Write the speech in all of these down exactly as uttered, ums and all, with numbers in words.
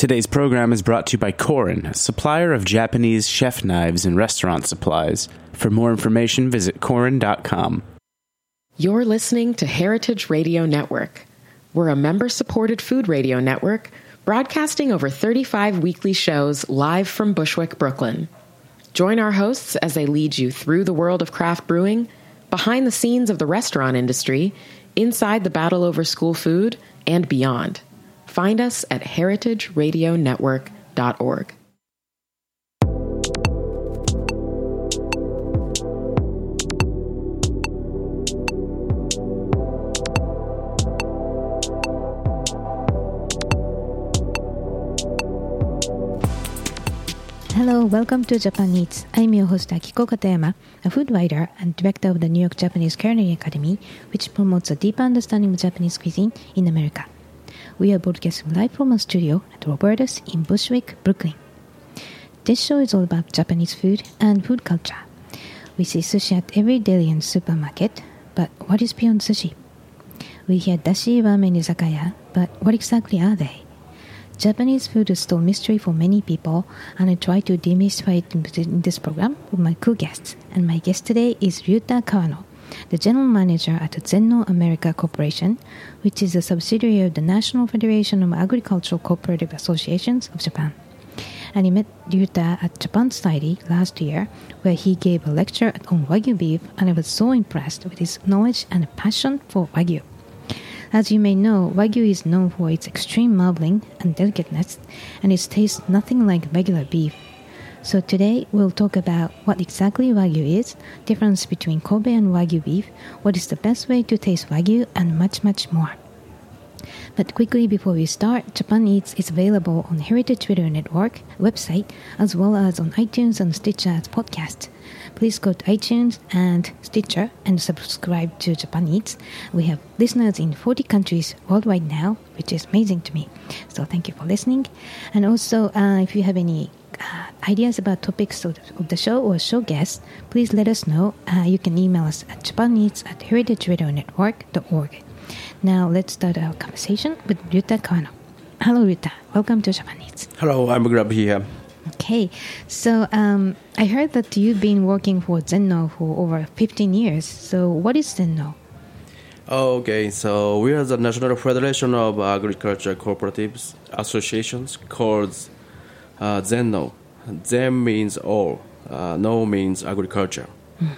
Today's program is brought to you by Korin, a supplier of Japanese chef knives and restaurant supplies. For more information, visit korin dot com. You're listening to Heritage Radio Network. We're a member-supported food radio network broadcasting over thirty-five weekly shows live from Bushwick, Brooklyn. Join our hosts as they lead you through the world of craft brewing, behind the scenes of the restaurant industry, inside the battle over school food, and beyond. Find us at heritage radio network dot org. Hello, welcome to Japan Eats. I'm your host Akiko Katayama, a food writer and director of the New York Japanese Culinary Academy, which promotes a deeper understanding of Japanese cuisine in America. We are broadcasting live from a studio at Roberta's in Bushwick, Brooklyn. This show is all about Japanese food and food culture. We see sushi at every deli and supermarket, but what is beyond sushi? We hear dashi, ramen, izakaya, but what exactly are they? Japanese food is still a mystery for many people, and I try to demystify it in this program with my co-guests. And my guest today is Ryuta Kawano, the general manager at Zenno America Corporation, which is a subsidiary of the National Federation of Agricultural Cooperative Associations of Japan. And I met Ryuta at Japan Society last year, where he gave a lecture on Wagyu beef, and I was so impressed with his knowledge and passion for Wagyu. As you may know, Wagyu is known for its extreme marbling and delicateness, and it tastes nothing like regular beef. So today we'll talk about what exactly Wagyu is, difference between Kobe and Wagyu beef, what is the best way to taste Wagyu, and much, much more. But quickly before we start, Japan Eats is available on Heritage Radio Network website, as well as on iTunes and Stitcher as podcast. Please go to iTunes and Stitcher and subscribe to Japan Eats. We have listeners in forty countries worldwide now, which is amazing to me. So thank you for listening. And also, uh, if you have any uh, ideas about topics of the, of the show or show guests, please let us know. Uh, you can email us at japaneats at heritage radio network dot org. Now let's start our conversation with Ryuta Kawano. Hello, Ryuta. Welcome to Japan Eats. Hello, I'm glad to be here. Okay, so um, I heard that you've been working for Zenno for over fifteen years. So what is Zenno? Okay, so we are the National Federation of Agriculture Cooperatives Associations called uh, Zenno. Zen means all, uh, no means agriculture. Mm.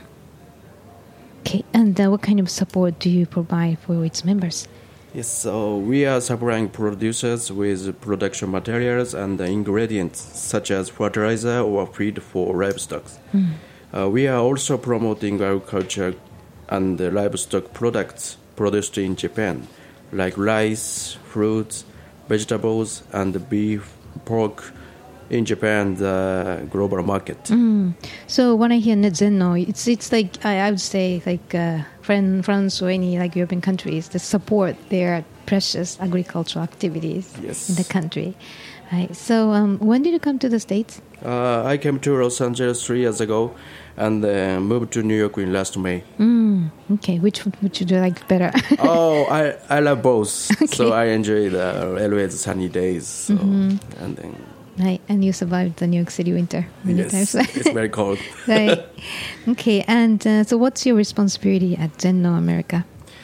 Okay, and uh, what kind of support do you provide for its members? Yes, so we are supplying producers with production materials and ingredients such as fertilizer or feed for livestock. Mm. Uh, we are also promoting agriculture and livestock products produced in Japan, like rice, fruits, vegetables, and beef, pork in Japan, the global market. Mm. So when I hear Zenno, it's it's like I, I would say like uh, France or any like European countries that support their precious agricultural activities yes. in the country. Right. So um, when did you come to the States? Uh, I came to Los Angeles three years ago, and uh, moved to New York in last May. Mm. Okay, which would you like better? oh, I I love both. Okay. So I enjoy the always sunny days. So, mm-hmm. and then. Right, and you survived the New York City winter many yes, times. It's very cold. Right. Okay, and uh, so what's your responsibility at Zenno America?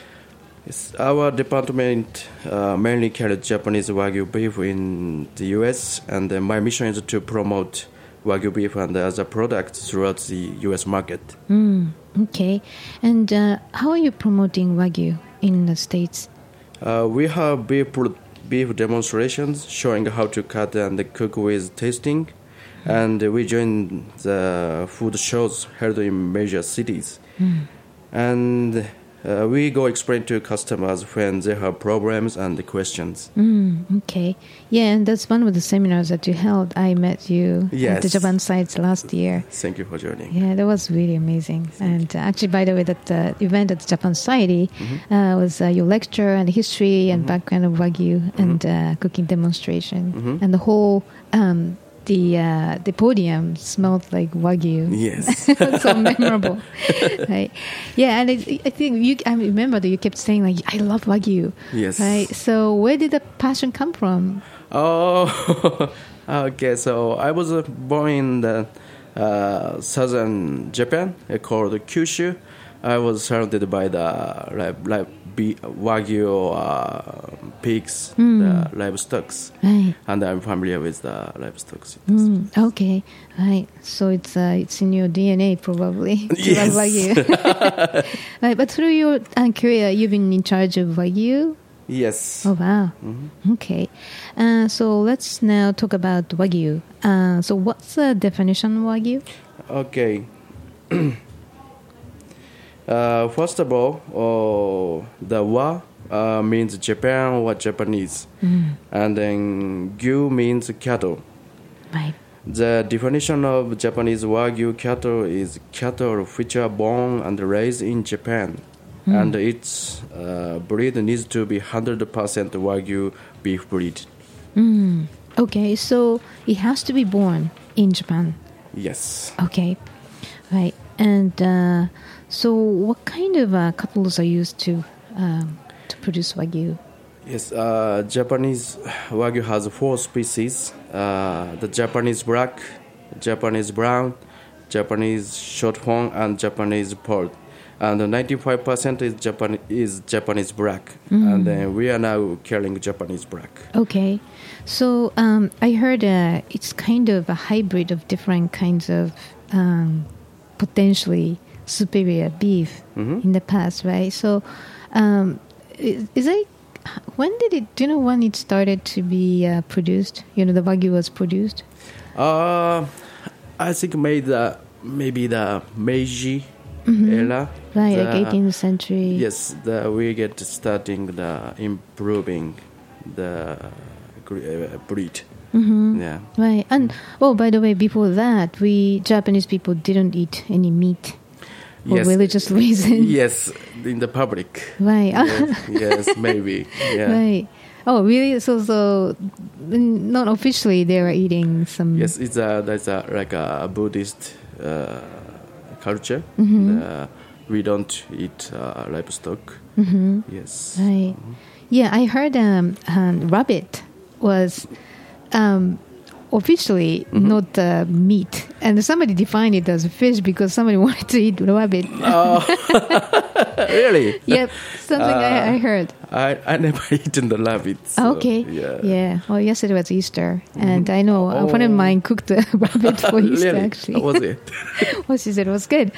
Yes, our department uh, mainly carries Japanese Wagyu beef in the U S, and uh, my mission is to promote Wagyu beef and other products throughout the U S market. Mm, okay, and uh, how are you promoting Wagyu in the States? Uh, we have beef pro- beef demonstrations showing how to cut and cook with tasting, mm. and we join the food shows held in major cities. Mm. And uh, we go explain to customers when they have problems and questions. Mm, okay. Yeah, and that's one of the seminars that you held. I met you yes. at the Japan sites last year. Thank you for joining. Yeah, that was really amazing. And uh, actually, by the way, that uh, event at the Japan Society mm-hmm. uh, was uh, your lecture and history and mm-hmm. background of Wagyu mm-hmm. and uh, cooking demonstration. Mm-hmm. And the whole um, the uh, the podium smelled like Wagyu. Yes. So memorable. Right. Yeah, and it, I think you. I remember that you kept saying like, "I love Wagyu." Yes. Right. So where did the passion come from? Oh, okay. So I was uh, born in the uh, southern Japan, uh, called Kyushu. I was surrounded by the like, like be, Wagyu uh, pigs, Mm. the livestocks, Right. and I'm familiar with the livestocks. Mm, okay. Right. So it's uh, it's in your D N A probably. to Yes. love Wagyu. Right. But through your uh, career, you've been in charge of Wagyu. Yes. Oh wow. Okay. Uh, so let's now talk about Wagyu. Uh, so what's the definition of Wagyu? Okay. uh, first of all, uh, the wa uh, means Japan or Japanese, and then gyu means cattle. Right. The definition of Japanese Wagyu cattle is cattle which are born and raised in Japan, and its uh, breed needs to be one hundred percent Wagyu beef breed. Mm. Okay. So it has to be born in Japan. Yes. Okay. Right. And uh, so what kind of uh, couples are used to um, to produce Wagyu? Yes, uh, Japanese Wagyu has four species. Uh, the Japanese black, Japanese brown, Japanese shorthorn, and Japanese pearl. And ninety-five percent is Japan is Japanese black. And then we are now carrying Japanese black. Okay. So um, I heard uh, it's kind of a hybrid of different kinds of um, potentially superior beef Mhm. in the past, right? So um, is, is it, when did it, do you know when it started to be uh, produced? You know, the Wagyu was produced? Uh, I think maybe the, maybe the Meiji era. Right, the- like eighteenth century. Yes, the, we get starting the improving the gre- uh, breed. Mm-hmm. Yeah. Right. And, oh, by the way, before that, we Japanese people didn't eat any meat for Yes. religious reasons. Yes, in the public. Right. Yes, yes, maybe. Yeah. Right. Oh, really? So, so mm, not officially they were eating some. Yes, it's a that's a like a Buddhist uh, culture. Mm-hmm. Uh, we don't eat uh, livestock. Mm-hmm. Yes. Right. Yeah, I heard um, um, rabbit was um, officially Mm-hmm. not uh, meat, and somebody defined it as a fish because somebody wanted to eat rabbit. Oh, really? Yep, something I, I heard. I I never eaten the rabbit. so, Okay. Yeah. Yeah. Well, yesterday was Easter, and I know a friend of Oh. mine cooked a rabbit for Easter. Really? Actually, How was it? well, she said it was good.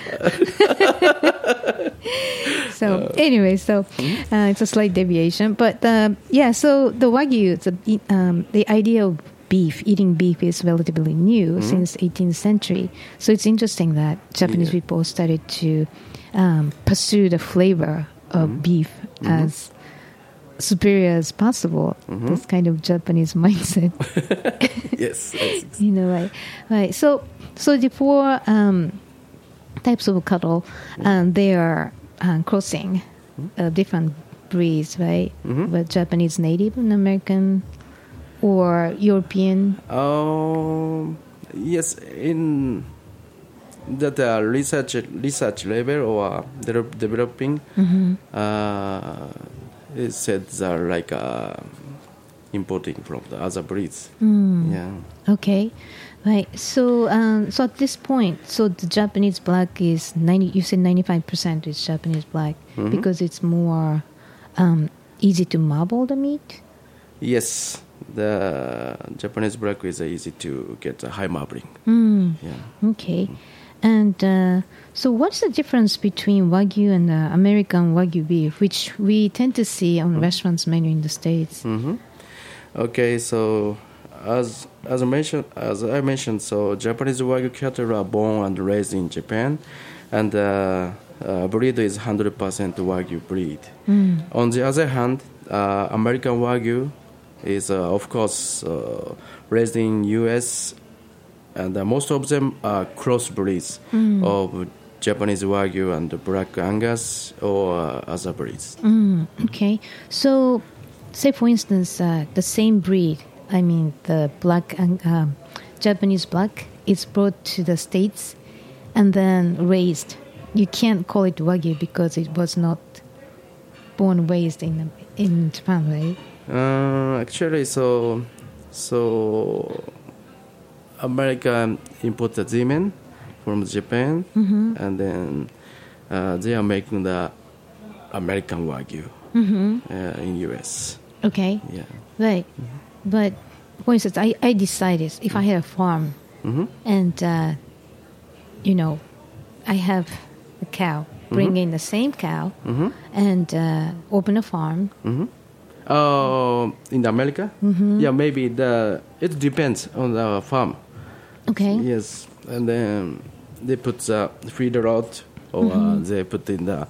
So anyway, so uh, it's a slight deviation, but um, yeah. So the Wagyu, the um, the idea of beef, eating beef, is relatively new since eighteenth century. So it's interesting that Japanese Yeah. people started to um, pursue the flavor of beef as superior as possible. This kind of Japanese mindset. Yes. yes. You know, right, right. So, so the four um, types of cattle, um, they are um, crossing uh, different breeds, right? Mhm. But Japanese Native American or European. Um. Yes. In that uh, research research level or de- developing, uh, it said that like uh, importing from the other breeds. Yeah. Okay, right. So, um, so at this point, so the Japanese black is ninety. You said ninety-five percent is Japanese black because it's more um, easy to marble the meat. Yes. The Japanese black is easy to get a high marbling. Mm. Yeah. Okay. And uh, so what's the difference between Wagyu and uh, American Wagyu beef, which we tend to see on restaurants menu in the States? Mm-hmm. Okay, so as as I mentioned, as I mentioned, so Japanese Wagyu cattle are born and raised in Japan, and uh, uh, breed is one hundred percent Wagyu breed. On the other hand, uh, American Wagyu is uh, of course uh, raised in U S, and uh, most of them are crossbreeds of Japanese Wagyu and Black Angus or uh, other breeds. Mm, okay. So, say for instance, uh, the same breed, I mean the black and um, Japanese black is brought to the States and then raised. You can't call it Wagyu because it was not born raised in in Japan, right? Uh, actually, so so America imported semen from Japan, Mm-hmm. and then uh, they are making the American Wagyu Mm-hmm. uh, in U S. Okay, Yeah. right. But for instance, I, I decided if I had a farm Mm-hmm. and, uh, you know, I have a cow, bring in the same cow Mm-hmm. and uh, open a farm. Mm-hmm. Uh, in America, Mm-hmm. yeah, maybe the it depends on the farm. Okay. Yes, and then they put the feeder out, or Mm-hmm. uh, they put in the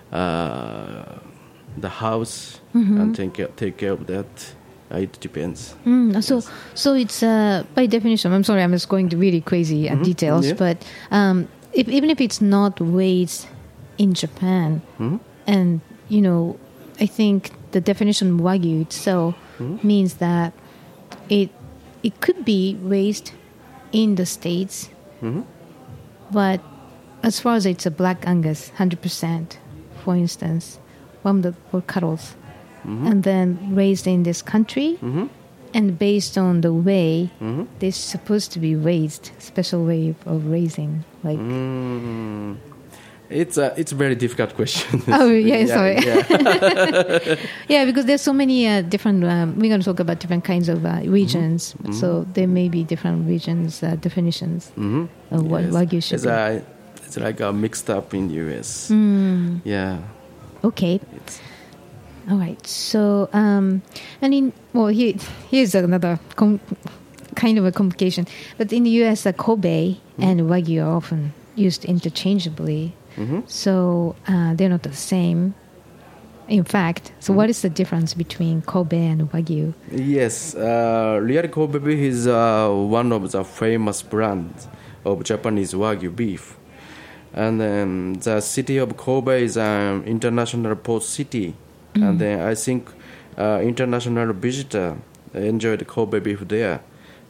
uh, the house Mm-hmm. and take care, take care of that. Uh, it depends. Mm, so, so it's uh, by definition. I'm sorry, I'm just going to really crazy uh, Mhm, details, yeah. but um, if, even if it's not raised in Japan, Mhm. and you know, I think the definition Wagyu itself Mhm. means that it it could be raised in the States, Mhm. but as far as it's a black Angus, one hundred percent, for instance, from the for cattle, and then raised in this country, Mhm. and based on the way Mhm. they're supposed to be raised, special way of raising, like. Mm. It's a it's a very difficult question. Oh, yeah, sorry. Yeah. Yeah, because there's so many uh, different. Um, we're going to talk about different kinds of uh, regions, Mm-hmm. so there may be different regions uh, definitions Mhm. of what Yes. Wagyu should It's be. a, it's like a mixed up in U S. Mm, Yeah. okay. It's, All right. So, um, and in well, here here's another com- kind of a complication. But in the U S, uh, Kobe and Wagyu are often used interchangeably, mhm. so uh, they're not the same. In fact, so what is the difference between Kobe and Wagyu? Yes, uh, Real Kobe beef is uh, one of the famous brands of Japanese Wagyu beef. And um, the city of Kobe is an international port city. And then I think uh, international visitor enjoyed Kobe beef there.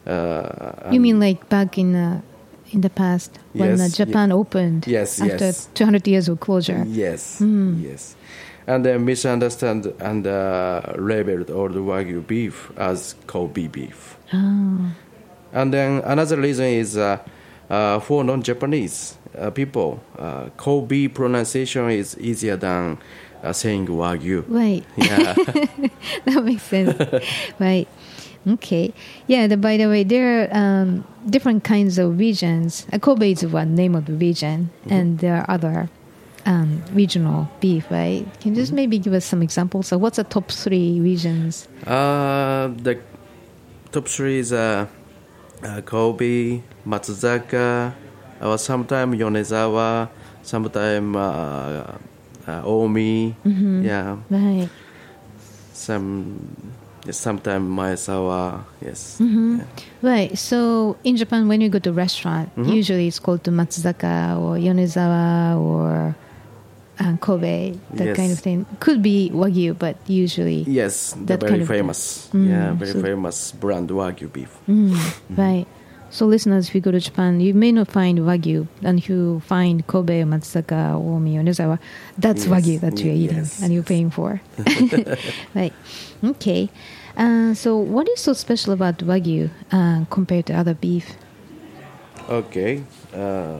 Uh, You and- mean like back in uh, in the past when Yes, uh, ye- Japan opened Yes, after yes. two hundred years of closure? Yes, Mm. yes. And they misunderstand and uh, labeled all the Wagyu beef as Kobe beef. Oh. And then another reason is uh, uh, for non-Japanese uh, people, uh, Kobe pronunciation is easier than uh, saying Wagyu. Right. Yeah. That makes sense. Right. Okay. Yeah, the, by the way, there are um, different kinds of regions. Uh, Kobe is one name of the region, and there are other um, regional beef, right? Can you just maybe give us some examples? So what's the top three regions? uh, the top three is uh, uh, Kobe, Matsuzaka, or sometimes Yonezawa, sometimes uh, uh, Omi, Mhm. yeah, Right. some sometimes Maezawa, yes. Mhm. Yeah. Right. So in Japan, when you go to a restaurant, Mhm. usually it's called to Matsuzaka or Yonezawa or uh, Kobe, that Yes. kind of thing. Could be Wagyu, but usually. Yes, the That very kind of- famous, Mm, yeah, very so- famous brand Wagyu beef. Mm, right. So listeners, if you go to Japan, you may not find Wagyu, and if you find Kobe, Matsuzaka, Omi, Yonezawa, that's Yes, Wagyu that you're eating yes. and you're paying for. Right. Okay. Uh, so what is so special about Wagyu uh, compared to other beef? Okay. Uh,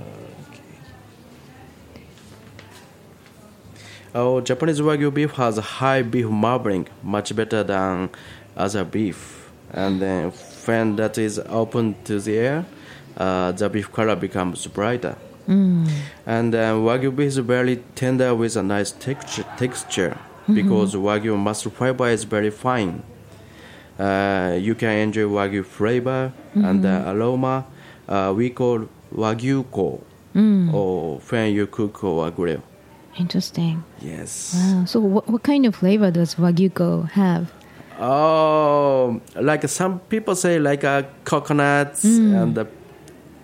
Our Japanese Wagyu beef has a high beef marbling, much better than other beef. And then when that is open to the air, uh, the beef color becomes brighter. Mm. And uh, Wagyu beef is very tender with a nice texture, texture because Wagyu muscle fiber is very fine. Uh, you can enjoy Wagyu flavor and uh, aroma. Uh, we call Wagyu ko, Mm. or when you cook or grill. Interesting. Yes. Wow. So what, what kind of flavor does Wagyu have? Oh, like some people say, like uh, coconuts Mm. and the,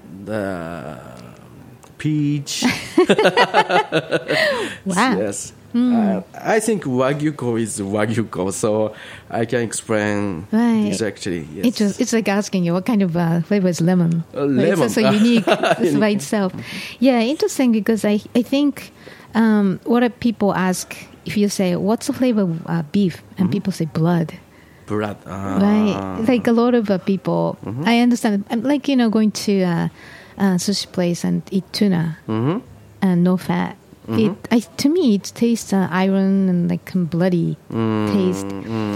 the peach. Wow. Yes. Uh, I think Wagyu-ko is Wagyu-ko, so I can explain Right. exactly. Yes. It's just, it's like asking you what kind of uh, flavor is lemon. Uh, Right? lemon. It's so unique it's by itself. Yeah, interesting because I I think um, what are people ask if you say what's the flavor of uh, beef and people say blood. Blood. Uh, Right, like a lot of uh, people. Mm-hmm. I understand. I'm like you know going to a, a sushi place and eat tuna Mm-hmm. and no fat. It I, to me it tastes uh, iron and like bloody taste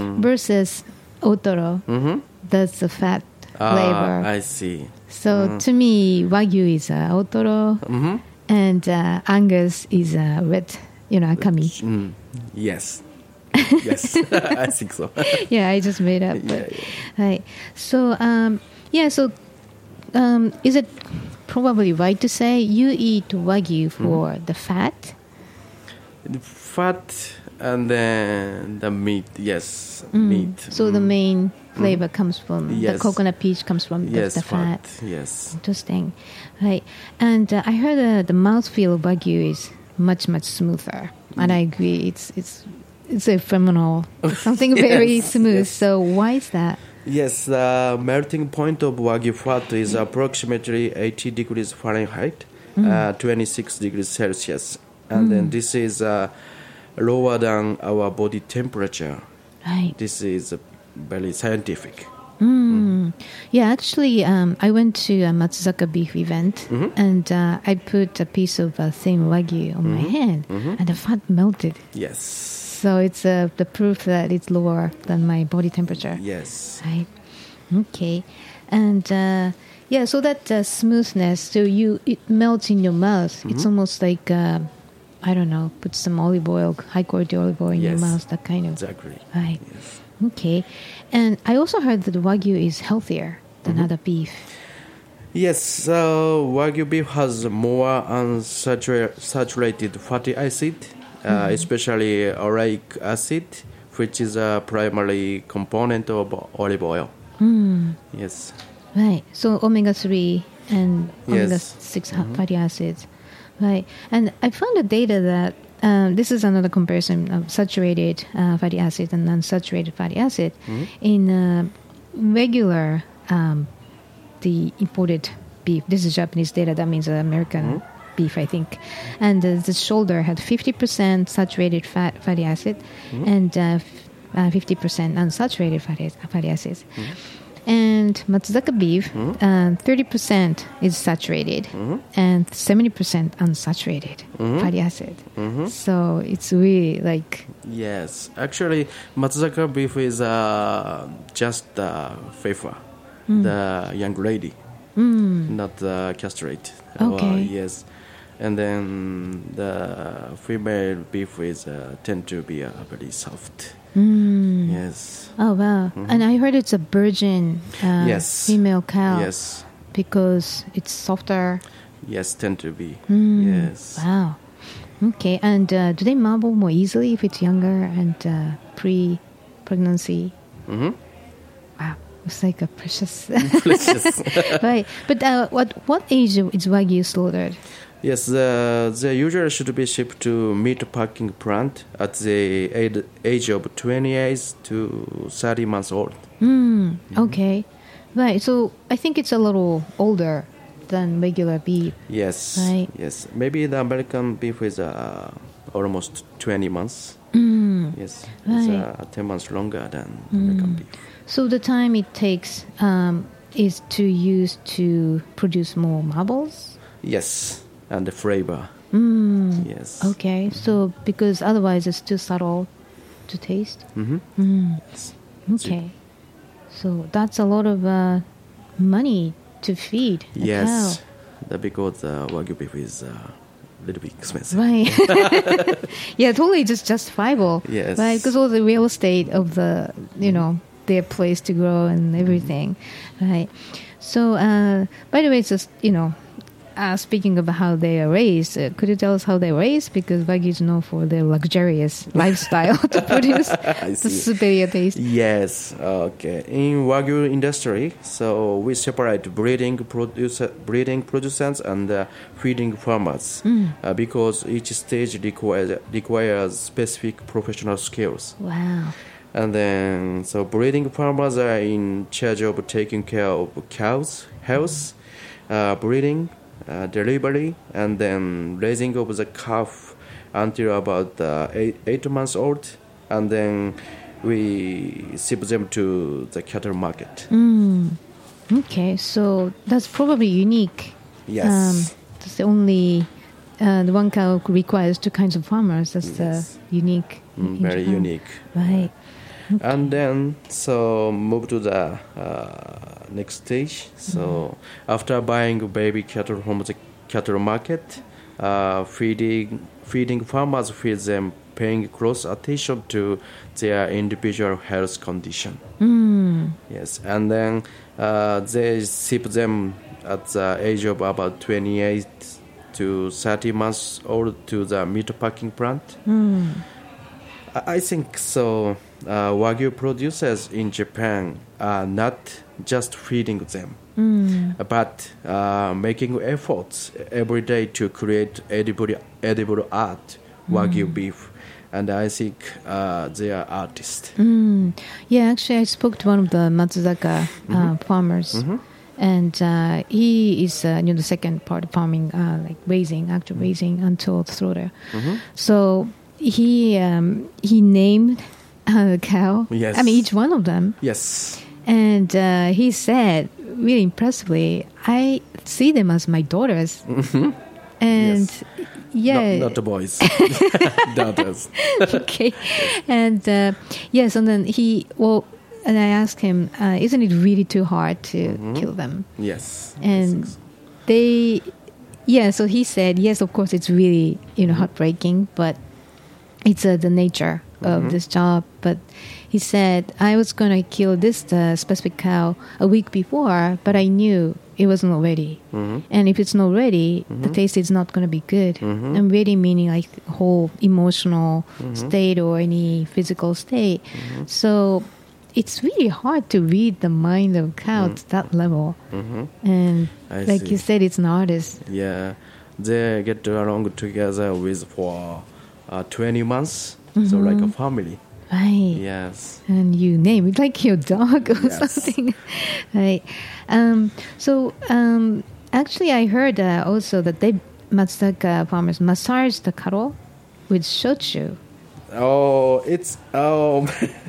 versus otoro. Mm-hmm. That's the fat flavor. Ah, I see. So to me, Wagyu is uh, otoro, Mm-hmm. and uh, Angus is uh, red, you know, akami. Mm. Yes. Yes, I think so. Yeah, I just made up. But, Yeah, right. So um, yeah, so um, is it probably right to say you eat Wagyu for the fat? The fat and then the meat. Yes, Mm. meat. So the Mm. main flavor comes from the Yes. coconut peach comes from the, yes, the fat. Yes. Interesting, right? And uh, I heard uh, the mouthfeel of Wagyu is much much smoother, and I agree. It's it's it's a phenomenal, something very Yes, smooth. yes. So why is that? Yes, the melting point of Wagyu fat is approximately eighty degrees Fahrenheit, uh, twenty-six degrees Celsius. And then this is uh, lower than our body temperature. Right. This is uh, very scientific. Mm. Yeah, actually, um, I went to a Matsuzaka beef event, Mm-hmm. and uh, I put a piece of uh, thin Wagyu on my hand, Mm-hmm. and the fat melted. Yes. So it's uh, the proof that it's lower than my body temperature. Yes. Right. Okay. And uh, yeah, so that uh, smoothness, so you it melts in your mouth. Mm-hmm. It's almost like uh, I don't know, put some olive oil, high quality olive oil in your Yes. mouth. That kind of Exactly. right. Yes. Okay. And I also heard that Wagyu is healthier than Mm-hmm. other beef. Yes, so Wagyu beef has more unsaturated fatty acid, uh, especially oleic acid, which is a primary component of olive oil. Mm. Yes. Right. So omega three and omega Yes. six fatty acids. Right. And I found the data that um, this is another comparison of saturated uh, fatty acid and unsaturated fatty acid. In uh, regular, um, the imported beef, this is Japanese data, that means uh, American beef, I think. And uh, the shoulder had fifty percent saturated fat, fatty acid and uh, f- uh, fifty percent unsaturated fatty, fatty acids. And Matsuzaka beef, um, thirty percent is saturated and seventy percent unsaturated fatty acid. So it's really like, Yes. Actually, Matsuzaka beef is uh, just the Pfeffer, the young lady, not the castrate. Okay. Uh, yes. And then the female beef is uh, tend to be uh, very soft. mm, Yes. oh wow. And I heard it's a virgin uh, Yes. female cow Yes. because it's softer. Yes, tend to be. Mm. Yes. Wow. Okay. And uh, do they marble more easily if it's younger and uh, pre-pregnancy? Mm-hmm. Wow. It's like a precious. Delicious. Right. But uh, what what age is Wagyu slaughtered? Yes, the, they usually should be shipped to meat packing plant at the age- age of twenty-eight to thirty months old. Mm, okay. Right. So I think it's a little older than regular beef. Yes. Right. Yes. Maybe the American beef is uh, almost twenty months. Mm. Yes. Right. It's uh, ten months longer than American beef. So the time it takes um, is to use to produce more marbles? Yes. And the flavor. Mm. Yes. Okay. So because otherwise it's too subtle to taste? Mm-hmm. Mm. Yes. Okay. So that's a lot of uh, money to feed a Yes. cow. The, because uh, Wagyu beef is uh, a little bit expensive. Right. Yeah, totally just justifiable. Yes. Right, because all the real estate of the, you know, their place to grow and everything. Right. So, uh, by the way, it's just, you know, uh, speaking of how they are raised, uh, could you tell us how they were raised? Because Wagyu is known for their luxurious lifestyle to produce the superior taste. Yes, okay. In Wagyu industry, so we separate breeding producer, breeding producers and uh, feeding farmers mm. uh, because each stage requires requires specific professional skills. Wow. And then, so breeding farmers are in charge of taking care of cows, health, uh, breeding, uh, delivery, and then raising of the calf until about uh, eight, eight months old, and then we ship them to the cattle market. Mm. Okay, so that's probably unique. Yes. Um, that's the only, uh, the one cow requires two kinds of farmers. That's yes. uh, unique. Mm, very Japan. unique. Right. Okay. And then, so move to the uh, next stage. So mm-hmm. after buying baby cattle from the cattle market, uh, feeding feeding farmers feed them, paying close attention to their individual health condition. Mm. Yes, and then uh, they ship them at the age of about twenty-eight to thirty months old to the meat packing plant. Mm. I think so. Uh, Wagyu producers in Japan are not just feeding them, mm. but uh, making efforts every day to create edible, edible art, Wagyu mm. beef. And I think uh, they are artists. Mm. Yeah, actually, I spoke to one of the Matsuzaka uh, mm-hmm. farmers. Mm-hmm. And uh, he is, uh, you know, the second part of farming, uh, like raising, actual mm-hmm. raising until the slaughter. Mm-hmm. So he um, he named a cow. Yes. I mean, each one of them. Yes. And uh, he said, really impressively, I see them as my daughters. Mm-hmm. And yes. yeah, not, not the boys, daughters. Okay, and uh, yes, and then he well. And I asked him, uh, isn't it really too hard to mm-hmm. kill them? Yes. And they, yeah, so he said, yes, of course, it's really, you know, mm-hmm. heartbreaking, but it's uh, the nature of mm-hmm. this job. But he said, I was going to kill this uh, specific cow a week before, but I knew it was not ready. Mm-hmm. And if it's not ready, mm-hmm. the taste is not going to be good. Mm-hmm. And ready meaning like whole emotional mm-hmm. state or any physical state. Mm-hmm. So it's really hard to read the mind of a cow mm. to that level. Mm-hmm. And I like see. You said, it's an artist. Yeah. They get along together with for uh, twenty months. Mm-hmm. So like a family. Right. Yes. And you name it like your dog or yes. something. Right. Um, so um, actually I heard uh, also that they, Matsuzaka farmers, massage the cattle with shochu. Oh, it's... Oh...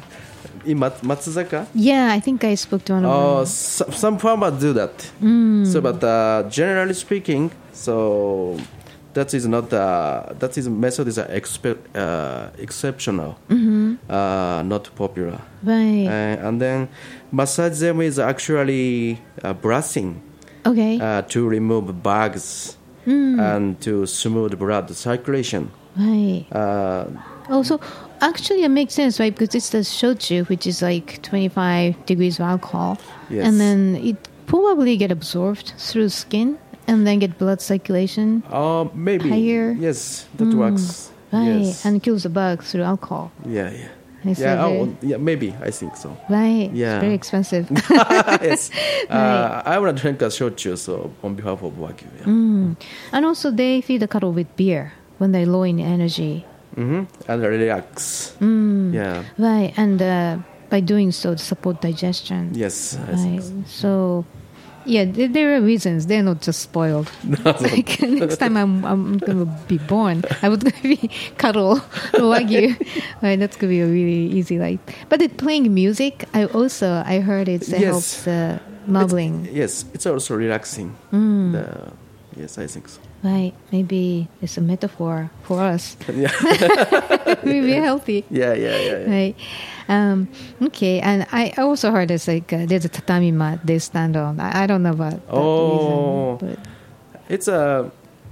In Mat- Matsuzaka? Yeah, I think I spoke to one of uh, them. So, some farmers do that. Mm. So, but uh, generally speaking, so that is not uh, that is method is uh, expe- uh, exceptional, mm-hmm. uh, not popular. Right. Uh, and then massage them is actually uh, brushing. Okay. Uh, to remove bugs mm. and to smooth blood circulation. Right. Uh, also. Actually, it makes sense, right? Because it's the shochu, which is like twenty-five degrees of alcohol. Yes. And then it probably get absorbed through skin and then get blood circulation. Uh, maybe. Higher. Yes, that mm, works. Right. Yes. And kills the bug through alcohol. Yeah, yeah. I yeah, oh, yeah, maybe. I think so. Right. Yeah. It's very expensive. Yes. Right. Uh, I want to drink a shochu, so on behalf of Wagyu. Yeah. Mm. And also, they feed the cattle with beer when they're low in energy. Mm-hmm. And relax. Mm. Yeah. Right. And uh, by doing so, to support digestion. Yes. I right. so. so, yeah, there, there are reasons. They're not just spoiled. Like, next time I'm I'm going to be born, I would be cattle or Wagyu. Right. That's going to be a really easy life. But it, playing music, I also I heard it yes. helps uh, marbling. It's, yes, it's also relaxing. Mm. The, yes, I think so. Right, maybe it's a metaphor for us. Yeah. Maybe healthy. Yeah, yeah, yeah. yeah. Right. Um, okay, and I also heard it's like uh, there's a tatami mat they stand on. I, I don't know about that oh, reason. But it's a uh,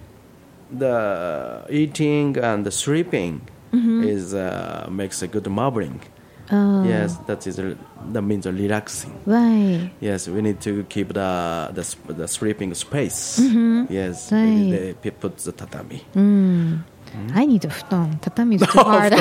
the eating and the sleeping mm-hmm. is uh, makes a good marbling. Oh. Yes, that is that means relaxing. Right. Yes, we need to keep the the, sp- the sleeping space. Mm-hmm. Yes, Right. maybe they p- put the tatami. Mm. I need a futon. Tatami is too hard.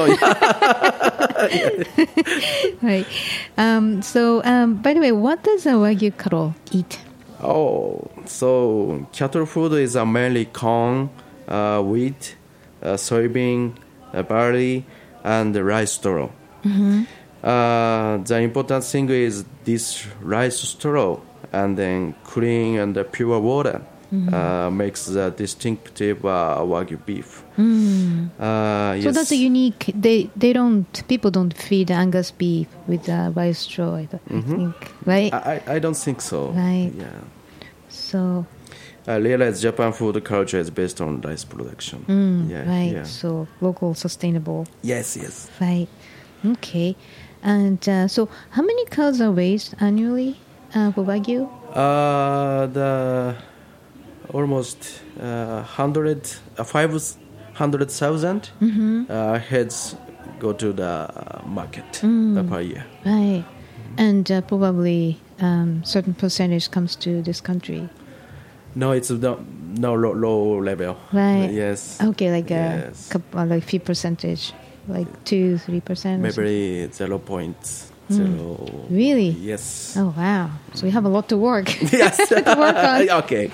Right. Um, so, um, by the way, what does a Wagyu cattle eat? Oh, so cattle food is uh, mainly corn, uh, wheat, uh, soybean, uh, barley, and the rice straw. Mm-hmm. Uh, the important thing is this rice straw, and then clean and pure water mm-hmm. uh, makes the distinctive uh, Wagyu beef. Mm. Uh, yes. So that's a unique. They they don't people don't feed Angus beef with uh, rice straw. I, th- Mm-hmm. I think, right? I, I don't think so. Right. Yeah. So. I realize Japan food culture is based on rice production. Mm, yeah, right. Yeah. So local, sustainable. Yes. Yes. Right. Okay. And uh, so, how many cows are raised annually uh, for Wagyu? Uh, the almost uh, hundred uh, five hundred thousand Mm-hmm. uh, heads go to the market Mm. uh, per year. Right. And uh, probably um, certain percentage comes to this country. No, it's no, no low, low level. Right. Yes. Okay, like a Yes. couple, like few percentage, like two, three percent. Maybe zero point zero. Really? Yes. Oh wow! So we have a lot to work. Yes. to work on. Okay.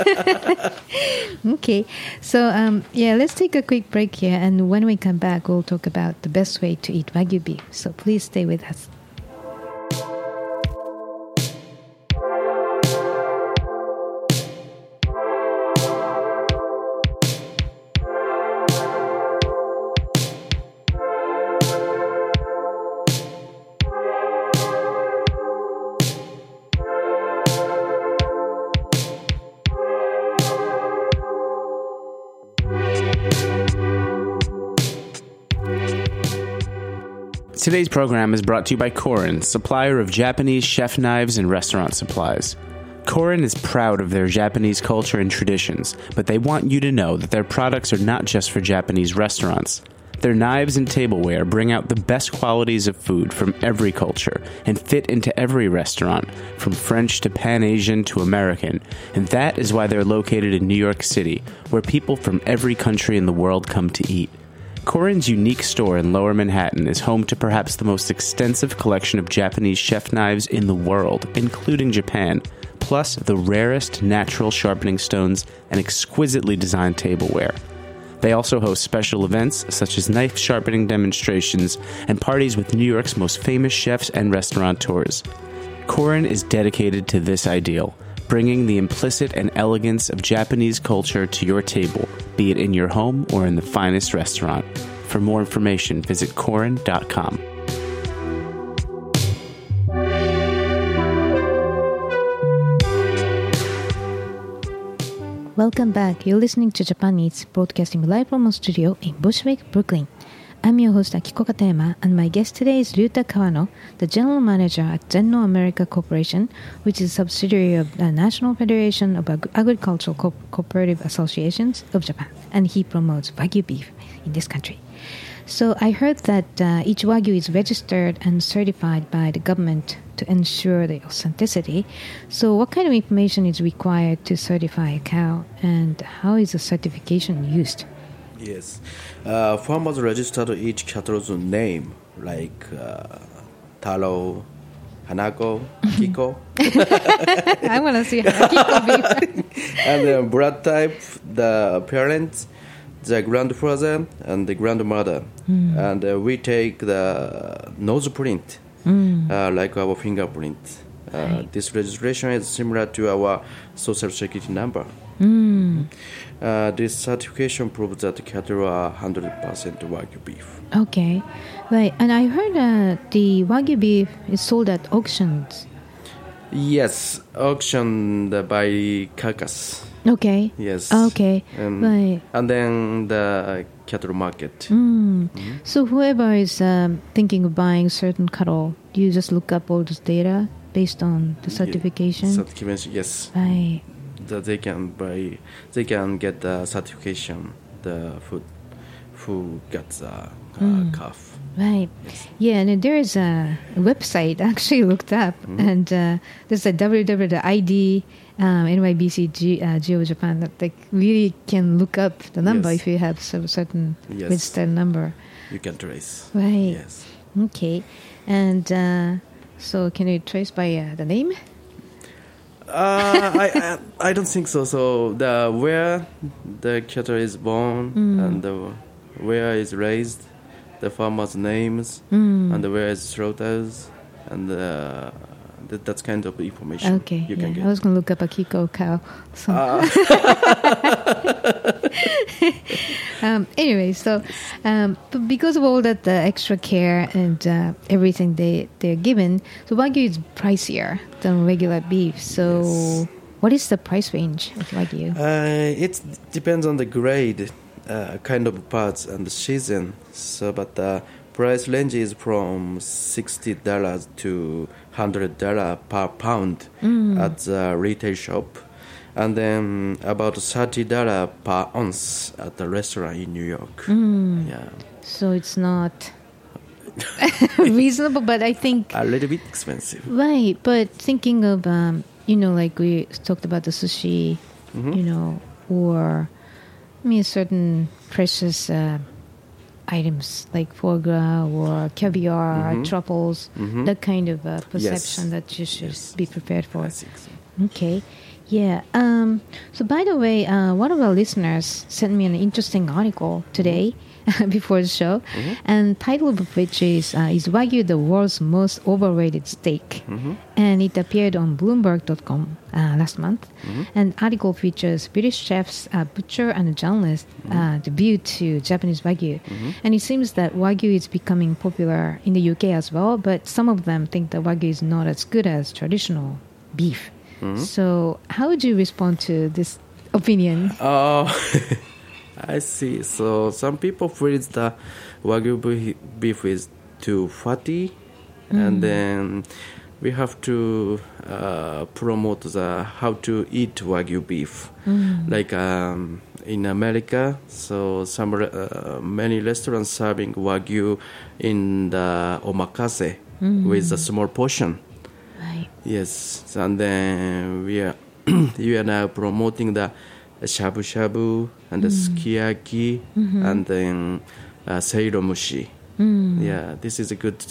Okay. So um, yeah, let's take a quick break here, and when we come back, we'll talk about the best way to eat Wagyu beef. So please stay with us. Today's program is brought to you by Korin, supplier of Japanese chef knives and restaurant supplies. Korin is proud of their Japanese culture and traditions, but they want you to know that their products are not just for Japanese restaurants. Their knives and tableware bring out the best qualities of food from every culture and fit into every restaurant, from French to Pan-Asian to American, and that is why they're located in New York City, where people from every country in the world come to eat. Korin's unique store in Lower Manhattan is home to perhaps the most extensive collection of Japanese chef knives in the world, including Japan, plus the rarest natural sharpening stones and exquisitely designed tableware. They also host special events such as knife sharpening demonstrations and parties with New York's most famous chefs and restaurateurs. Korin is dedicated to this ideal, bringing the implicit and elegance of Japanese culture to your table, be it in your home or in the finest restaurant. For more information, visit korin dot com. Welcome back. You're listening to Japan Eats, broadcasting live from our studio in Bushwick, Brooklyn. I'm your host Akiko Katayama, and my guest today is Ryuta Kawano, the General Manager at Zenno America Corporation, which is a subsidiary of the National Federation of Ag- Agricultural Co- Cooperative Associations of Japan, and he promotes Wagyu beef in this country. So I heard that uh, each Wagyu is registered and certified by the government to ensure the authenticity. So what kind of information is required to certify a cow, and how is the certification used? Yes. Uh, farmers registered each cattle's name, like uh, Taro, Hanako, Akiko. I want to see Akiko beef. And the blood type, the parents, the grandfather, and the grandmother. Mm. And uh, we take the nose print, mm. uh, like our fingerprint. Uh, right. This registration is similar to our social security number. Mm. Uh, this certification proves that the cattle are one hundred percent Wagyu beef. Okay. Right. And I heard uh, the Wagyu beef is sold at auctions. Yes, auctioned by carcass. Okay. Yes. Okay. And, right. And then the cattle market. Mm. Mm-hmm. So whoever is um, thinking of buying certain cattle, do you just look up all this data based on the certification? Yeah, certification, yes. Right. That they can buy, they can get the certification. The food, who got the uh, mm. calf. Right. Yeah, and there is a website I actually looked up, Mm-hmm. and uh, there's a w w w dot i d um, N Y B C G, uh, Geo Japan that like really can look up the number Yes. if you have some certain Yes. registered number. You can trace. Right. Yes. Okay. And uh, so can you trace by uh, the name? Uh, I, I I don't think so. So the where the cattle is born and the where is raised, the farmers' names, and where is slaughtered, and uh, that, that's kind of information Okay. you Yeah. can get. I was going to look up a Kiko cow. So. Uh, Um, anyway, so um, but because of all that uh, extra care and uh, everything they they're given, so Wagyu is pricier than regular beef. So, Yes. what is the price range of Wagyu? Uh, it depends on the grade, uh, kind of parts, and the season. So, but the price range is from sixty dollars to hundred dollars per pound at the retail shop, and then about thirty dollars per ounce at the restaurant in New York. Yeah, So it's not reasonable, but I think a little bit expensive. right. But thinking of um, you know, like we talked about the sushi, Mm-hmm. you know, or I mean, certain precious uh, items like foie gras or caviar, truffles, that kind of uh, perception that you should Yes. be prepared for. I think so. Okay. Yeah. Um, so, by the way, uh, one of our listeners sent me an interesting article today before the show, and title of which is uh, "Is Wagyu the world's most overrated steak?" And it appeared on Bloomberg dot com uh, last month. And article features British chefs, uh, butcher, and journalist uh, debut to Japanese Wagyu. And it seems that Wagyu is becoming popular in the U K as well, but some of them think that Wagyu is not as good as traditional beef. So, how would you respond to this opinion? Oh, I see. So some people feel the Wagyu beef- beef is too fatty, and then we have to uh, promote the how to eat Wagyu beef, like um, in America. So some re- uh, many restaurants serving Wagyu in the omakase with a small portion. Right. Yes, and then we are we are now promoting the shabu shabu and the sukiyaki and then uh, seiro mushi. Yeah, this is a good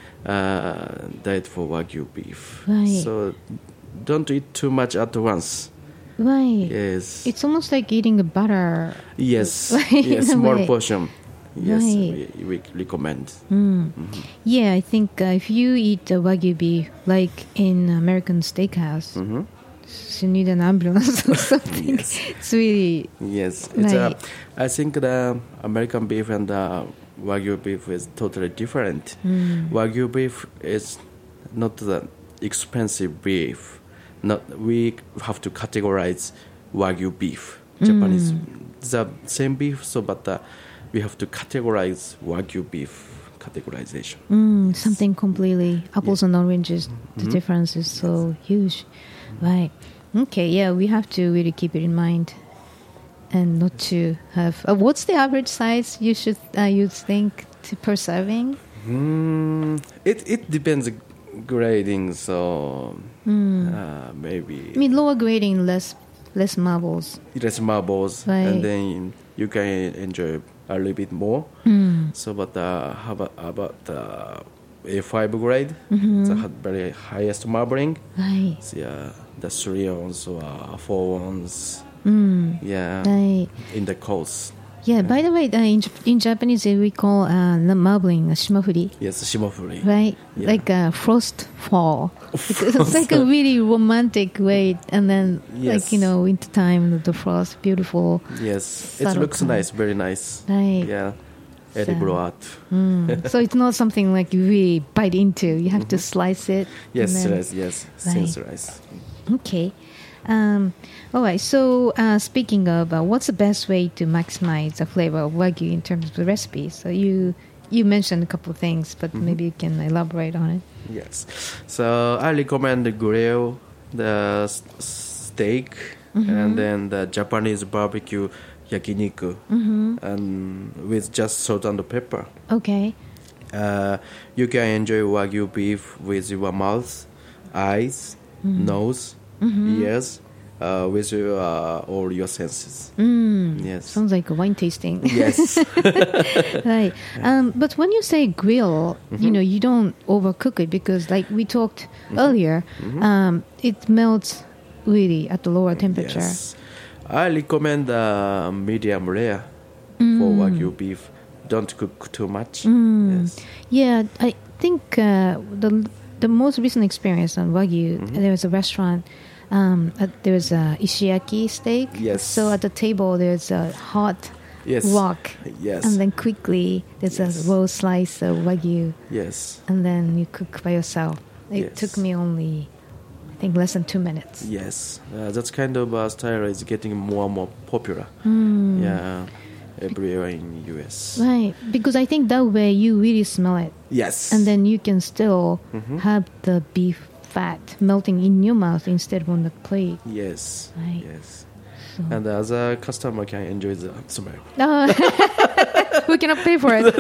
uh, diet for Wagyu beef. Right. So don't eat too much at once. Right. Yes. It's almost like eating a butter. yes. Right, yes. in a More way. portion. Yes, Right. we, we recommend. Yeah, I think uh, if you eat uh, Wagyu beef, like in American steakhouse, so you need an ambulance or something. Yes. It's really, Yes, it's uh, Right. I think the American beef and the Wagyu beef is totally different. Wagyu beef is not the expensive beef. Not we have to categorize Wagyu beef. Japanese the same beef, so but uh, we have to categorize Wagyu beef categorization. mm, something completely apples and oranges. The difference is so huge. Right. Okay, yeah, we have to really keep it in mind. And not to have. Uh, what's the average size you should uh, you think to per serving? Mm, it it depends grading, so uh, maybe I mean, lower grading, less less marbles. less marbles, Right. and then you can enjoy a little bit more. So, but uh, how about about uh, A five grade? That had very highest marbling. Right. So, yeah, the three ounce or uh, four ounce. Yeah, Right. in the coast. Yeah, by the way, uh, in, Jap- in Japanese, uh, we call uh, the marbling uh, shimafuri, Yes, shimofuri. right? Yeah. Like a frost fall. It's, it's like a really romantic way. And then, like, you Yes. know, winter time, the frost, beautiful. Yes, it Subtle looks color. nice, very nice. Right. Yeah, edible So- art. So it's not something like you really bite into. You have to slice it. Yes, and then- yes, yes, Right. thin slice. Okay. Um, all right. So, uh, speaking of, uh, what's the best way to maximize the flavor of Wagyu in terms of the recipe? So you you mentioned a couple of things, but maybe you can elaborate on it. Yes. So I recommend the grill, the s- steak, and then the Japanese barbecue yakiniku, and with just salt and pepper. Okay. Uh, you can enjoy Wagyu beef with your mouth, eyes, Mm. nose, Mhm. ears, uh, with your, uh, all your senses. Mm. Yes. Sounds like a wine tasting. Yes. Right. Um, but when you say grill, Mhm. you know, you don't overcook it because, like we talked Mhm. earlier, Mhm. um, it melts really at the lower temperature. Yes. I recommend uh, medium rare Mm. for Wagyu beef. Don't cook too much. Mm. Yes. Yeah, I think uh, the the most recent experience on Wagyu, Mhm. there was a restaurant. Um, uh, there's a ishiyaki steak. Yes. So at the table, there's a hot Yes. wok, Yes. and then quickly there's Yes. a raw slice of Wagyu, Yes. and then you cook by yourself. It Yes. took me only, I think, less than two minutes. Yes. Uh, that kind of uh, style is getting more and more popular. Mm. Yeah. Everywhere in U S. Right, because I think that way you really smell it, Yes. and then you can still Mhm. have the beef fat melting in your mouth instead of on the plate. Yes. Right. Yes. So. And the other customer can enjoy the smell. Uh, we cannot pay for it.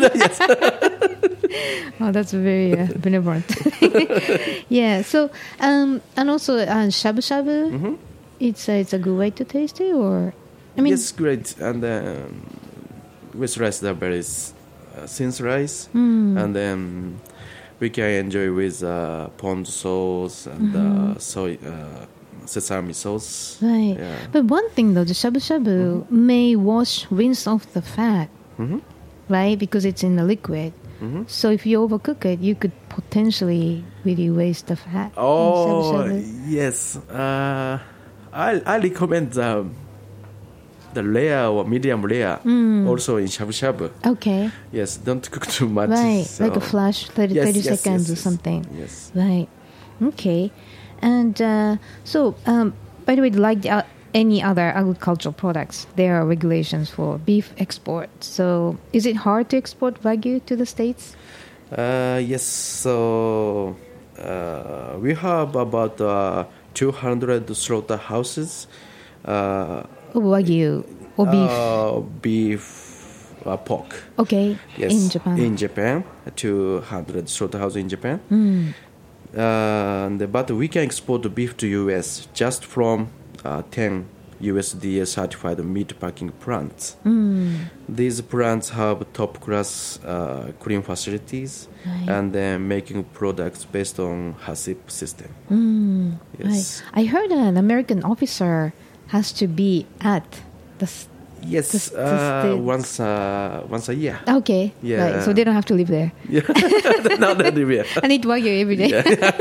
Oh, that's very uh, benevolent. Yeah. So, um, and also uh, shabu shabu. Mm-hmm. It's a, it's a good way to taste it, or I mean, Yes, great. And um, with rice, the very s- uh, thin rice, mm, and then we can enjoy with uh, pond sauce and Mhm. uh, soy, uh, sesame sauce. right. Yeah. But one thing though, the shabu shabu may wash, rinse off the fat, Mm-hmm. right? Because it's in the liquid. Mm-hmm. So if you overcook it, you could potentially really waste the fat. in Oh, shabu-shabu. yes. Uh, I I recommend the the rare or medium rare Mm. also in shabu shabu. Okay. Yes, don't cook too much. Right, so- like a flash, thirty, Yes, thirty yes, seconds yes, or yes. something. Yes. Right. Okay. And uh, so, um, by the way, like uh, any other agricultural products, there are regulations for beef export. So, is it hard to export Wagyu to the States? Uh, yes. So uh, we have about uh, two hundred slaughterhouses. Uh, Oh, Wagyu or beef? Uh, beef, uh, pork. Okay. Yes. In Japan. In Japan, two hundred slaughterhouses in Japan. Mm. Uh, and, but we can export the beef to U S just from uh, ten U S D A certified meat packing plants. Mm. These plants have top class uh, clean facilities Right. and then making products based on HACCP system. Mm. Yes. Right. I heard an American officer has to be at the. s- Yes, This- this uh, states. once uh, once a year. Okay. Yeah. Right. So they don't have to live there. Yeah, not that year. I need Wagyu every day.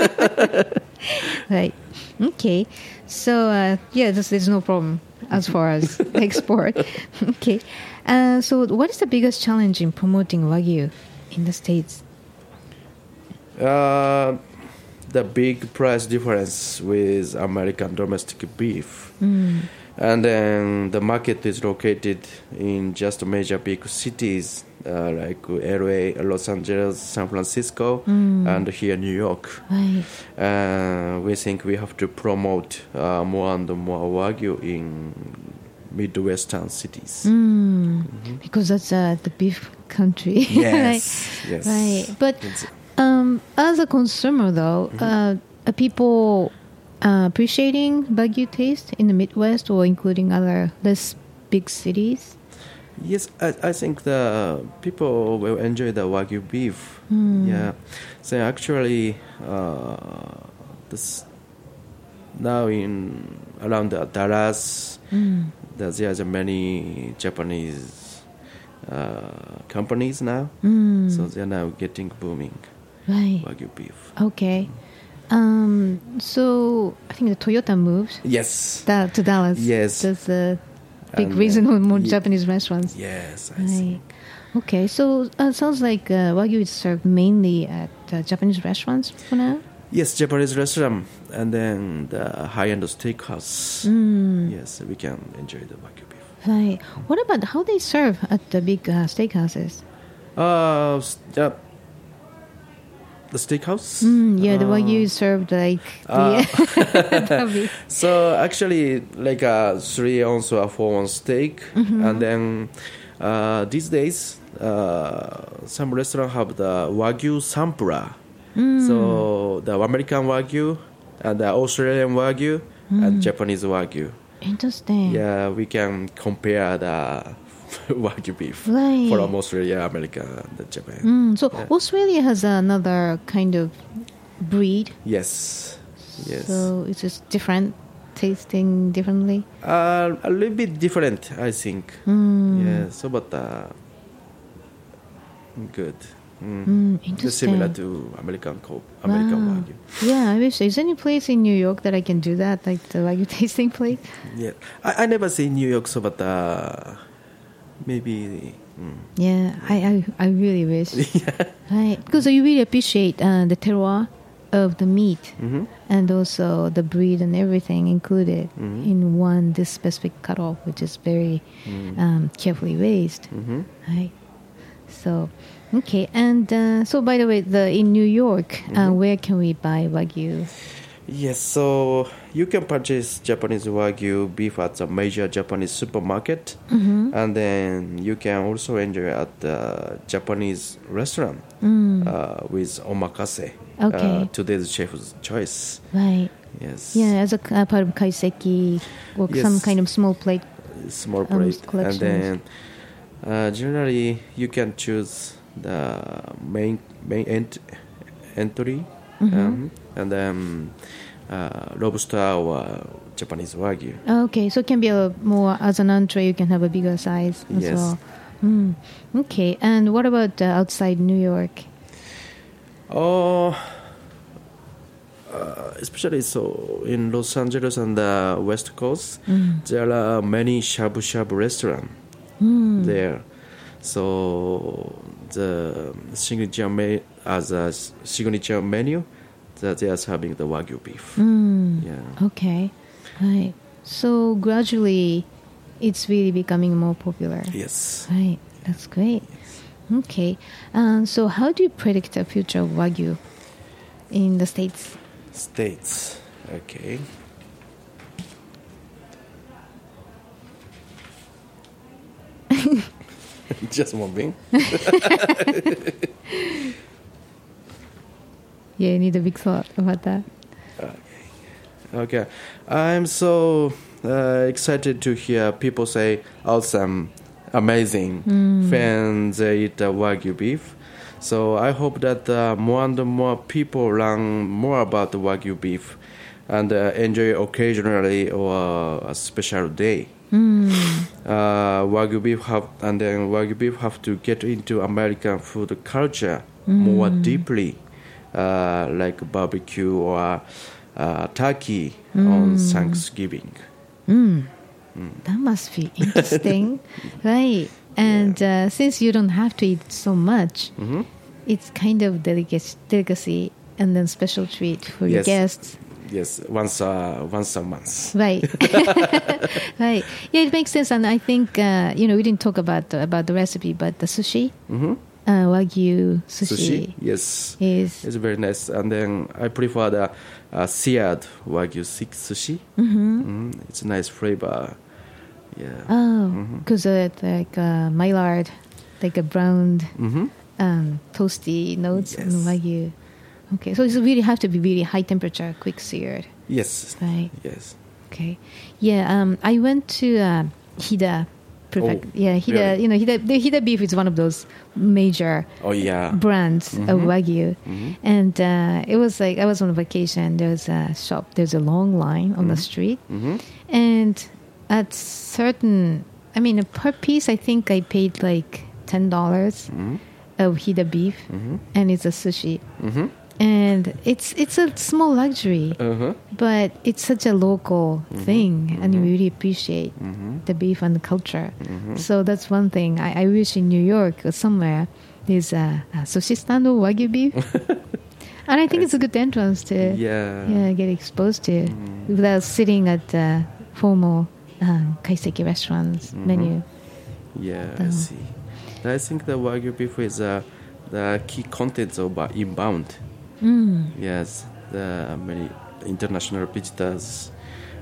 Right. Okay. So, uh, yeah, this, there's no problem as far as export. Okay. Uh, so, what is the biggest challenge in promoting Wagyu in the States? Uh, the big price difference with American domestic beef. Mm. And then the market is located in just major big cities uh, like L A, Los Angeles, San Francisco, Mm. and here New York. Right. Uh, we think we have to promote uh, more and more Wagyu in Midwestern cities. Mm. Because that's uh, the beef country. Yes, yes. Right. But It's- um, as a consumer, though, Mm-hmm. uh, are people uh, appreciating Wagyu taste in the Midwest or including other less big cities? Yes, I, I think the people will enjoy the Wagyu beef. Mm. Yeah, so actually, uh, this now in around the Dallas, Mm. there- there's many Japanese uh, companies now, Mm. so they're now getting booming Right. Wagyu beef. Okay. Um, so I think the Toyota moved Yes, da- to Dallas. Yes. That's the big And, uh, reason for more ye- Japanese restaurants. yes, I Right. see. Okay. So uh, sounds like uh, Wagyu is served mainly at uh, Japanese restaurants for now. Yes, Japanese restaurant, and then the high-end steakhouse. Mm. Yes, we can enjoy the Wagyu beef. Right. What about how they serve at the big uh, steakhouses? Uh, s- uh, the steakhouse. Mm, yeah, the Uh, Wagyu is served like uh, the, the beef. So actually, like a three ounce or four ounce steak, Mm-hmm. and then uh, these days, uh, some restaurants have the Wagyu sampler. Mm. So the American Wagyu and the Australian Wagyu Mm. and Japanese Wagyu. Interesting. Yeah, we can compare the Wagyu beef Right. from Australia, America, and Japan. Mm, so Yeah. Australia has another kind of breed. Yes, yes. So it's just different, tasting differently. Uh, a little bit different, I think. Mm. Yeah, so but uh, good. Mm. Mm, Just interesting. similar to American co- American Wow. Wagyu. Yeah, I wish. Is there any place in New York that I can do that, like the Wagyu tasting place? Yeah, I, I never see New York, so but uh, maybe. Mm. Yeah, I, I, I really wish. Right, because you really appreciate uh, the terroir of the meat Mhm. and also the breed and everything included Mhm. in one this specific cutoff, which is very Mm. um, carefully raised. Mhm. Right. So, okay, and uh, so by the way, the in New York, uh, Mhm. where can we buy Wagyu? Yes, so you can purchase Japanese Wagyu beef at a major Japanese supermarket, Mm-hmm. and then you can also enjoy at the Japanese restaurant Mm. uh, with omakase. Okay. Uh, today's chef's choice. Right. Yes. Yeah, as a uh, part of kaiseki or Yes. some kind of small plate. Small Um, plate, and collections. then uh, generally you can choose the main main ent- entry, Mhm. um, and then uh, lobster or Japanese Wagyu. Okay, so it can be a more as an entree. You can have a bigger size as Yes. well. Mm. Okay, and what about uh, outside New York? Oh, uh, especially so in Los Angeles and the West Coast, Mm. there are many shabu shabu restaurants Mm. there. So the signature me- as a s- signature menu, that they are serving the Wagyu beef. Mm. Yeah. Okay, right. So gradually, it's really becoming more popular. Yes. Right, that's great. Okay, um, so how do you predict the future of Wagyu in the States? States. Okay. Just moving. Yeah, you need a big thought about that. Okay, I'm so uh, excited to hear people say awesome, amazing, Mm. fans they eat uh, Wagyu beef. So I hope that uh, more and more people learn more about the Wagyu beef and uh, enjoy occasionally or a special day. Mm. Uh, Wagyu beef have and then Wagyu beef have to get into American food culture more Mm. deeply, uh, like barbecue or uh, turkey on Mm. Thanksgiving. Mm. That must be interesting, right? And uh, since you don't have to eat so much, Hmm. it's kind of delicacy, delicacy and then special treat for your Yes. guests. Yes, once uh, once a month. Right, right. Yeah, it makes sense, and I think uh, you know we didn't talk about the, about the recipe, but the sushi, Hmm. uh, Wagyu sushi, Sushi, yes, is it's very nice. And then I prefer the uh, seared Wagyu six sushi. mm-hmm. Mm, it's a nice flavor. Yeah. Oh, Mhm. because it's like uh, Maillard, like a browned, Hmm. um, toasty notes Yes. in Wagyu. Okay, so it really have to be really high temperature, quick seared, Yes. right? Yes. Okay, yeah. Um, I went to uh, Hida. Prefect- Oh, yeah, Hida. really? You know, Hida. The Hida beef is one of those major Oh yeah. brands of Mhm. Wagyu. Mhm. And uh, it was like I was on vacation. There was a shop. There's a long line on the Mhm. street, Hmm. and at certain, I mean, per piece, I think I paid like ten dollars Hmm. of Hida beef, Hmm. and it's a sushi, Hmm. and it's it's a small luxury, Uh-huh. but it's such a local thing, and you Mhm. really appreciate Hmm. the beef and the culture. Mhm. So that's one thing. I, I wish in New York or somewhere there's a, a sushi stand of Wagyu beef. And I think it's a good entrance to Yeah. yeah, get exposed to Mm. without sitting at the formal um, kaiseki restaurants Mhm. menu. Yeah, I Oh. see. I think the Wagyu beef is uh, the key contents of uh, inbound. Mm. Yes, the many international visitors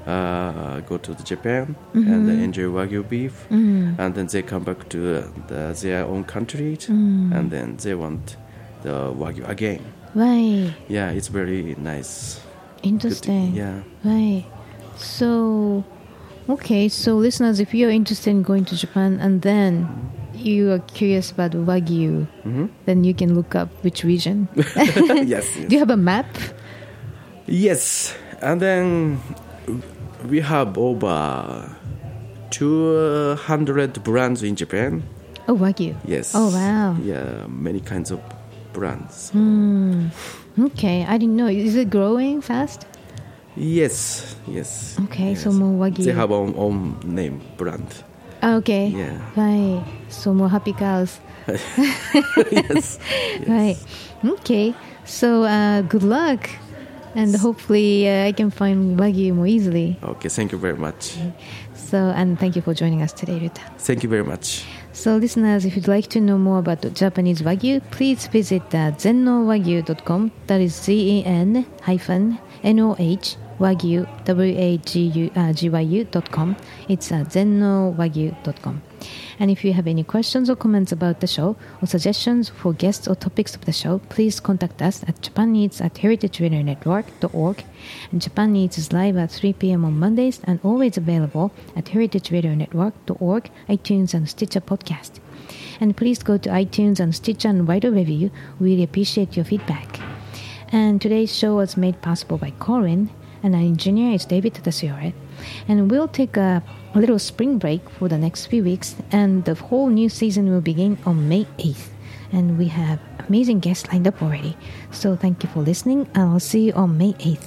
uh, go to the Japan Mm-hmm. and enjoy Wagyu beef, Mm. and then they come back to uh, the, their own country, Mm. and then they want the Wagyu again. Right. Yeah, it's very nice. Interesting. Yeah. Right. So, okay. So, listeners, if you're interested in going to Japan and then you are curious about Wagyu, Mhm. then you can look up which region. yes, yes. Do you have a map? Yes, and then we have over two hundred brands in Japan. Oh, Wagyu. Yes. Oh, wow. Yeah, many kinds of brands. Hmm. Okay. I didn't know. Is it growing fast? Yes, yes. Okay, yes. so more Wagyu. They have own own name brand. Ah, okay. Yeah. Right. So more happy cows. yes. Right. Okay. So uh, good luck. And hopefully uh, I can find Wagyu more easily. Okay, thank you very much. So, and thank you for joining us today, Ruta. Thank you very much. So listeners, if you'd like to know more about the Japanese Wagyu, please visit uh, zenno wagyu dot com. That is Z E N hyphen N O H Wagyu, W A G U, uh, G Y U dot com. It's uh, zenno wagyu dot com. And if you have any questions or comments about the show or suggestions for guests or topics of the show, please contact us at Japan Eats at heritage radio network dot org. And Japan Eats is live at three p.m. on Mondays and always available at heritage radio network dot org, iTunes, and Stitcher podcast. And please go to iTunes and Stitcher and write a review. We really appreciate your feedback. And today's show was made possible by Corin, and our engineer is David Tadasiore. And we'll take a, a little spring break for the next few weeks, and the whole new season will begin on May eighth. And we have amazing guests lined up already. So thank you for listening, and I'll see you on May eighth.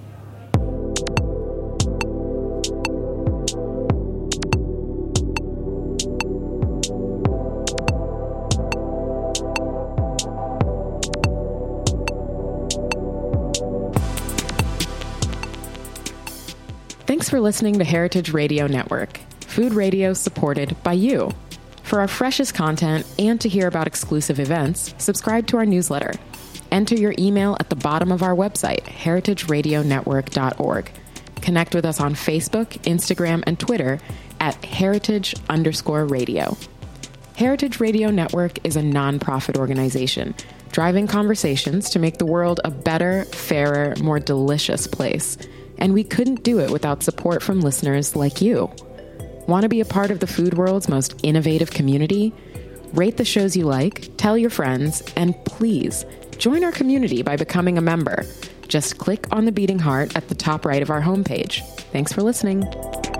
Thanks for listening to Heritage Radio Network, food radio supported by you. For our freshest content and to hear about exclusive events, subscribe to our newsletter. Enter your email at the bottom of our website, heritage radio network dot org. Connect with us on Facebook, Instagram, and Twitter at heritage underscore radio. Heritage Radio Network is a nonprofit organization driving conversations to make the world a better, fairer, more delicious place. And we couldn't do it without support from listeners like you. Want to be a part of the food world's most innovative community? Rate the shows you like, tell your friends, and please join our community by becoming a member. Just click on the beating heart at the top right of our homepage. Thanks for listening.